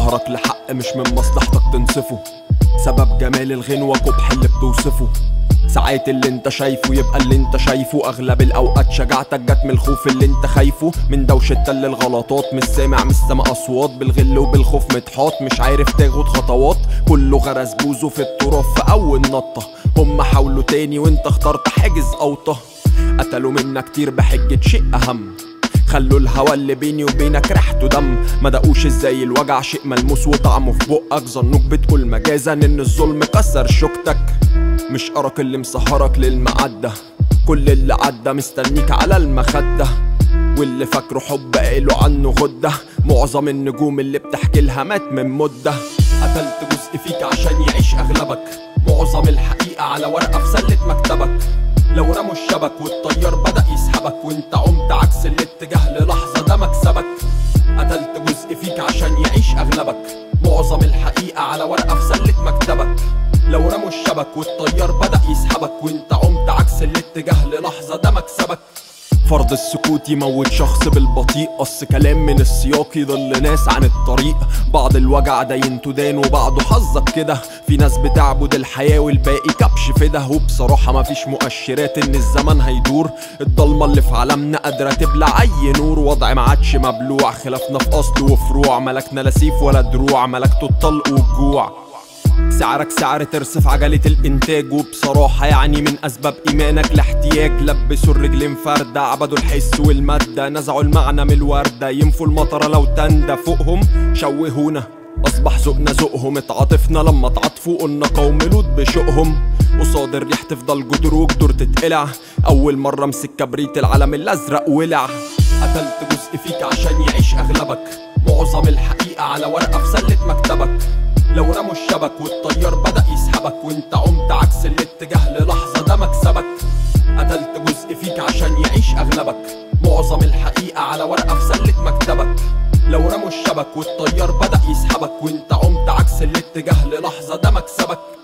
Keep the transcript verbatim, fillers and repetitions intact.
ظهرك لحق مش من مصلحتك تنصفه. سبب جمال الغنوة قبح اللي بتوصفه. ساعات اللي انت شايفه يبقى اللي انت شايفه. اغلب الاوقات شجاعتك جت من الخوف اللي انت خايفه. من دوشة تل الغلطات مش سامع مش سامع اصوات. بالغل وبالخوف متحاط مش عارف تاخد خطوات. كله غرس بوزه في التراب في اول نطة. هم حاولوا تاني وانت اخترت حاجز اوطة. قتلوا منا كتير بحجة شيء اهم. خلوا الهوا اللي بيني وبينك ريحته دم. ما دقوش ازاي الوجع شيء ملموس وطعمه في بقك. ظنوك بتقول مجازا ان الظلم كسر شوكتك. مش أرق اللي مسهرك للمعدة. كل اللي عدى مستنيك على المخدة. واللي فاكره حب قالوا عنه غدة. معظم النجوم اللي بتحكي لها مات من مدة. قتلت جزء فيك عشان يعيش أغلبك. معظم الحقيقة على ورقة في سلة مكتبك. لو رموا الشبك والطيار بدأ يسحبك وانت قمت عكس الاتجاه للحظة ده مكسبك. قتلت جزء فيك عشان يعيش أغلبك. معظم الحقيقة على ورقة في سلة مكتبك. لو رموا الشبك والطيار بدأ يسحبك وانت قمت عكس الاتجاه للحظة ده مكسبك. فرض السكوت يموت شخص بالبطيء. قص كلام من السياق يضل ناس عن الطريق. بعض الوجع ده ينتدان وبعضه حظك كده. في ناس بتعبد الحياة والباقي كبش فده. وبصراحة مفيش مؤشرات ان الزمن هيدور. الضلمة اللي في عالمنا قادرة تبلع اي نور. وضع معادش مبلوع خلافنا في اصل وفروع. ملكنا لا سيف ولا دروع ملكته الطلق والجوع. سعرك سعر ترسف عجلة الانتاج. وبصراحة يعني من اسباب ايمانك لاحتياج. لبسوا الرجلين فردة عبدوا الحس والمادة. نزعوا المعنى من الوردة. ينفوا المطرة لو تندى فوقهم شوهونا. اصبح ذوقنا ذوقهم. اتعاطفنا لما اتعاطفوا قلنا قوم لوط بشوقهم. قصاد الريح تفضل جدر وجدر تتقلع. اول مرة امسك كبريت العلم الازرق ولع. قتلت جزء فيك عشان يعيش اغلبك. معظم الحقيقة على ورقة في سلة مكتبك. لو رموا الشبك والطيار بدأ يسحبك وانت قمت عكس الاتجاه للحظة ده مكسبك. قتلت جزء فيك عشان يعيش أغلبك. معظم الحقيقة على ورقة في سلة مكتبك. لو رموا الشبك والطيار بدأ يسحبك وانت قمت عكس الاتجاه للحظة ده مكسبك.